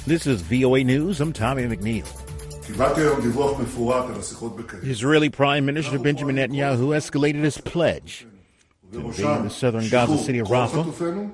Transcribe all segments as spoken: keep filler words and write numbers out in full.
This is V O A News. I'm Tommy McNeil. Israeli Prime Minister Benjamin Netanyahu escalated his pledge to invade the southern Gaza city of Rafah,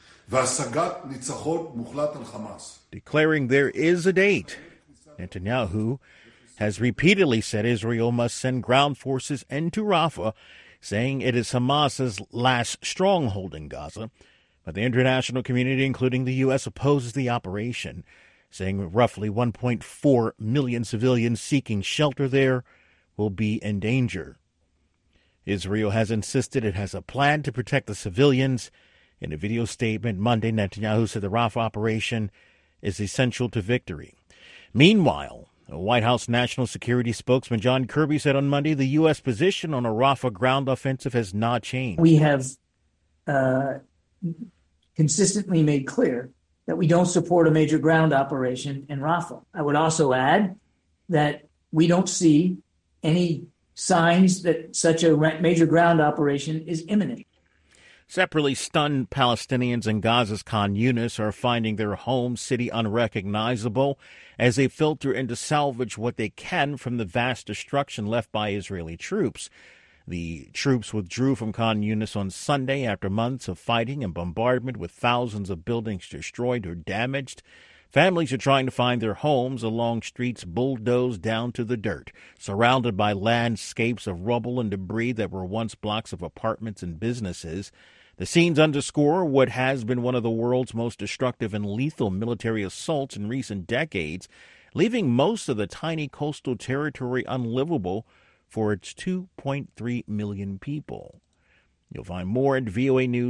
declaring there is a date. Netanyahu has repeatedly said Israel must send ground forces into Rafah, saying it is Hamas's last stronghold in Gaza. But the international community, including the U S, opposes the operation, saying roughly one point four million civilians seeking shelter there will be in danger. Israel has insisted it has a plan to protect the civilians. In a video statement Monday, Netanyahu said the Rafah operation is essential to victory. Meanwhile, a White House National Security spokesman John Kirby said on Monday the U S position on a Rafah ground offensive has not changed. We have uh, consistently made clear that we don't support a major ground operation in Rafah. I would also add that we don't see any signs that such a major ground operation is imminent. Separately, stunned Palestinians in Gaza's Khan Yunis are finding their home city unrecognizable as they filter in to salvage what they can from the vast destruction left by Israeli troops. The troops withdrew from Khan Yunis on Sunday after months of fighting and bombardment, with thousands of buildings destroyed or damaged. Families are trying to find their homes along streets bulldozed down to the dirt, surrounded by landscapes of rubble and debris that were once blocks of apartments and businesses. The scenes underscore what has been one of the world's most destructive and lethal military assaults in recent decades, leaving most of the tiny coastal territory unlivable for its two point three million people. You'll find more at V O A News.